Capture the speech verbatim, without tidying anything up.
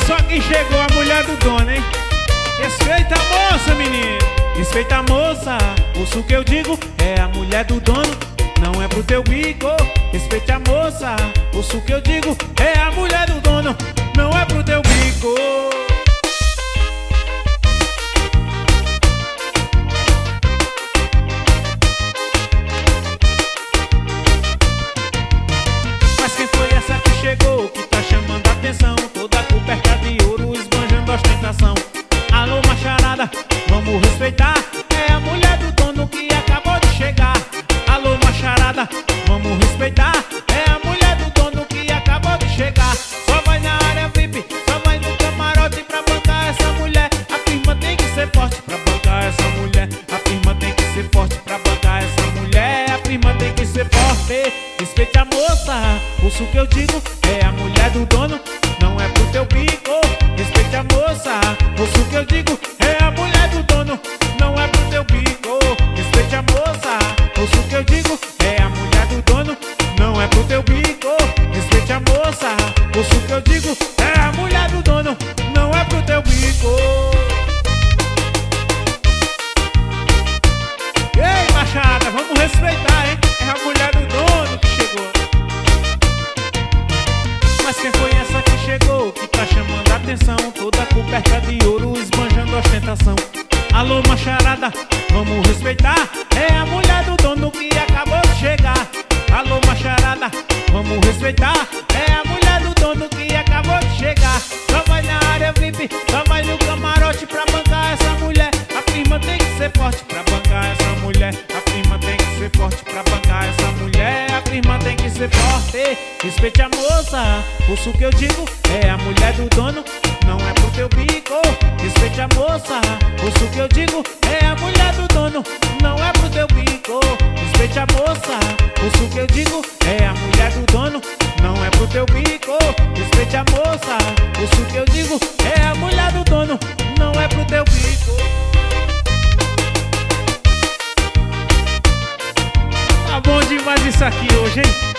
só quem chegou, a mulher do dono, hein? Respeita a moça, menino. Respeita a moça, ouça o que eu digo, é a mulher do dono, não é pro teu bico. Respeite a moça, ouça o que eu digo, é a mulher do dono, não é pro teu bico. Mas quem foi essa que chegou, que tá chamando a atenção, toda coberta de ouro, esbanjando ostentação? Alô, macharada, vamos respeitar, é a mulher do dono que acabou de chegar. Alô, macharada, vamos respeitar, é a mulher do dono que acabou de chegar. Só vai na área V I P, só vai no camarote pra bancar essa mulher. A firma tem que ser forte pra bancar essa mulher. A firma tem que ser forte pra bancar essa mulher. A firma tem que ser forte. Respeite a moça, ouça o que eu digo, é a mulher do dono, não é pro teu bico. Respeite a moça, ouça o que eu digo, é a mulher do dono, não é pro teu bico. Respeite a moça, ouça o que eu digo, é a mulher do dono, não é pro teu bico. Respeite a moça, ouça o que eu digo, é a mulher do dono, não é pro teu bico. Ei, machada, vamos respeitar, hein? É a mulher do dono que chegou. Mas quem foi essa que chegou, que tá chamando a atenção, toda coberta de ouro, esbanjando ostentação? Alô, macharada, vamos respeitar, é a mulher do dono que acabou de chegar. Alô, macharada, vamos respeitar, é a mulher do dono que acabou de chegar. Só vai na área V I P, só vai no camarote pra bancar essa mulher. A firma tem que ser forte pra bancar essa mulher. A firma tem que ser forte pra bancar essa mulher. A firma tem que ser forte. Respeite a moça, ouça o que eu digo, é a mulher do dono, não é pro teu bico. Respeite a moça, ouça o que eu digo, é a mulher do dono, não é pro teu bico. Respeite a moça, ouça o que eu digo, é a mulher do dono, não é pro teu bico. Respeite a moça, ouça o que eu digo, é a mulher do dono, não é pro teu bico. Tá bom demais isso aqui hoje, hein?